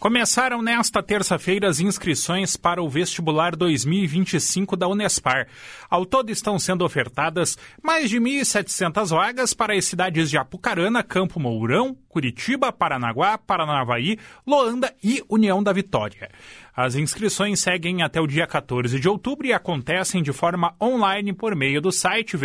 Começaram nesta terça-feira as inscrições para o vestibular 2025 da Unespar. Ao todo estão sendo ofertadas mais de 1.700 vagas para as cidades de Apucarana, Campo Mourão, Curitiba, Paranaguá, Paranavaí, Loanda e União da Vitória. As inscrições seguem até o dia 14 de outubro e acontecem de forma online por meio do site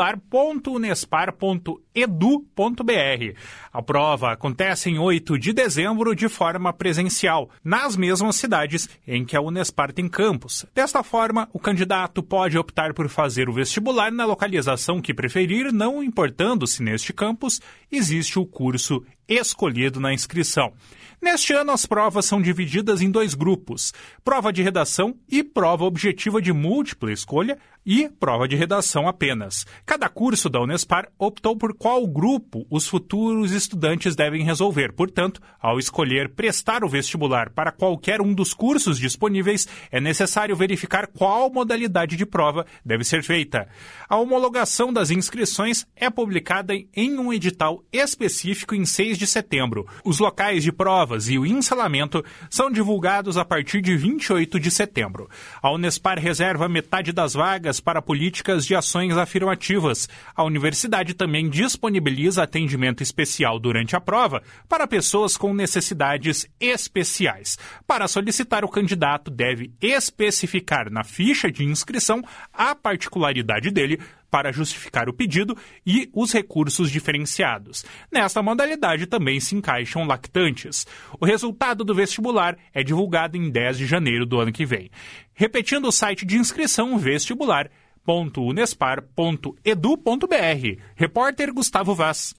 vestibular.unespar.edu.br. A prova acontece em 8 de dezembro de forma presencial, nas mesmas cidades em que a Unespar tem campus. Desta forma, o candidato pode optar por fazer o vestibular na localização que preferir, não importando se neste campus existe o curso escolhido na inscrição. Neste ano, as provas são divididas em 2 grupos, prova de redação e prova objetiva de múltipla escolha e prova de redação apenas. Cada curso da Unespar optou por qual grupo os futuros estudantes devem resolver. Portanto, ao escolher prestar o vestibular para qualquer um dos cursos disponíveis, é necessário verificar qual modalidade de prova deve ser feita. A homologação das inscrições é publicada em um edital específico em 6 de setembro. Os locais de provas e o ensalamento são divulgados a partir de 28 de setembro. A Unespar reserva metade das vagas para políticas de ações afirmativas. A universidade também disponibiliza atendimento especial durante a prova para pessoas com necessidades especiais. Para solicitar, o candidato deve especificar na ficha de inscrição a particularidade dele para justificar o pedido e os recursos diferenciados. Nesta modalidade também se encaixam lactantes. O resultado do vestibular é divulgado em 10 de janeiro do ano que vem. Repetindo o site de inscrição, vestibular.unespar.edu.br. Repórter Gustavo Vaz.